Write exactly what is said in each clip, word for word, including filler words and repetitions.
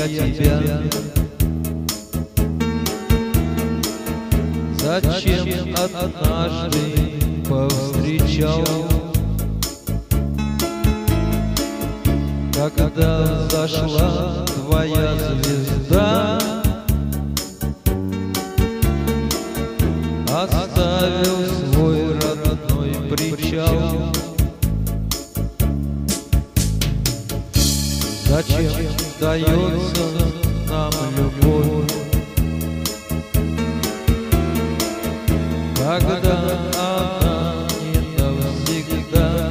я тебя? Зачем однажды повстречал, когда зашла твоя звезда? Оставил свой родной причал. Зачем дается нам любовь, когда она не навсегда?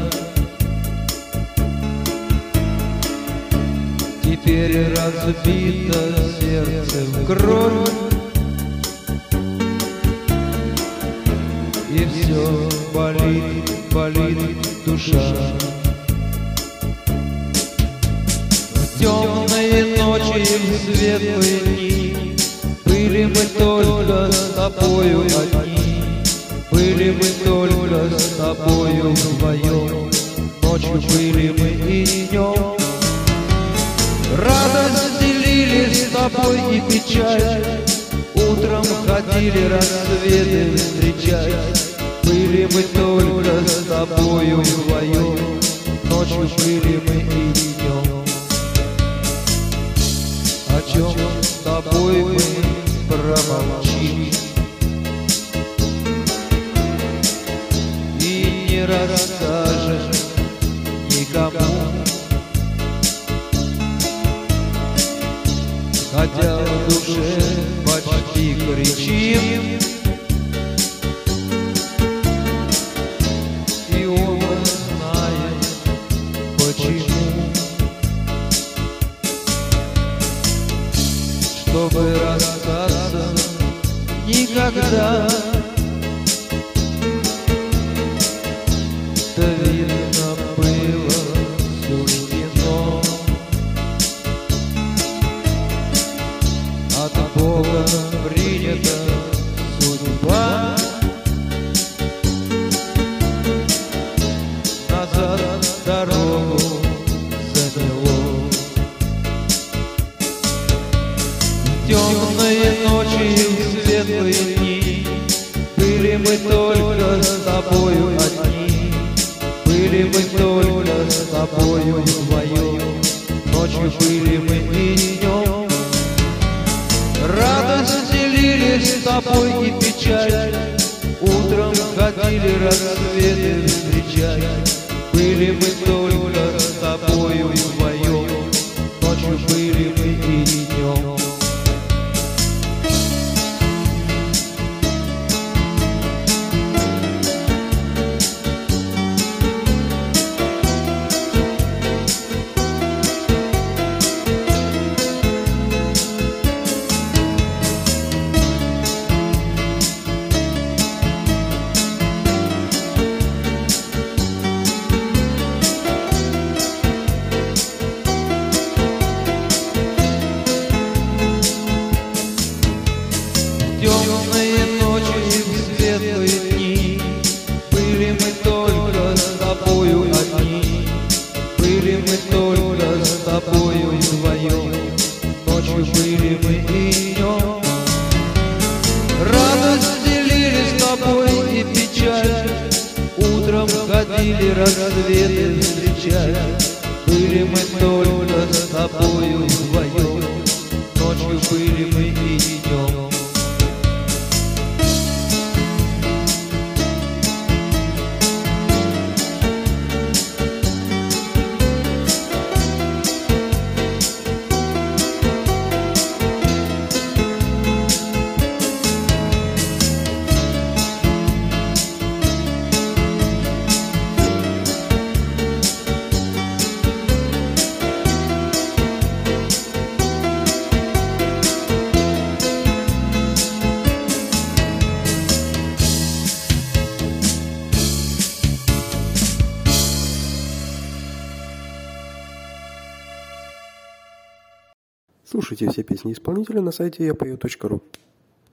Теперь разбито сердце в кровь, и все болит, болит душа. В темные ночи и в светлые дни были мы только с тобою одни, были мы только с тобою вдвоем, ночью были мы и днем. Радость делили с тобой и печаль, утром ходили рассветы встречать. Были мы только с тобою вдвоем, ночью были мы и днем. О чем с тобой мы промолчим и не расскажем никому, хотя в душе почти кричим, и оба знаем почему. Чтобы расстаться никогда, да видно было суждено. От Бога принята судьба, назад дорогу заняло. В темные ночи и в светлые дни были мы только с тобою одни, были мы только с тобою вдвоем, ночью были мы и днем. Радость делили с тобой и печаль, утром ходили рассветы встречать. Были мы только с тобою вдвоем, ночью были мы и днем. Темные ночи и в светлые дни были мы только с тобою одни, были мы только с тобою вдвоем, ночью были мы и днем. Радость делили с тобой и печаль, утром ходили рассветы встречать. Были мы только с тобою вдвоем, ночью были мы и днем. Слушайте все песни исполнителя на сайте я пою точка ру.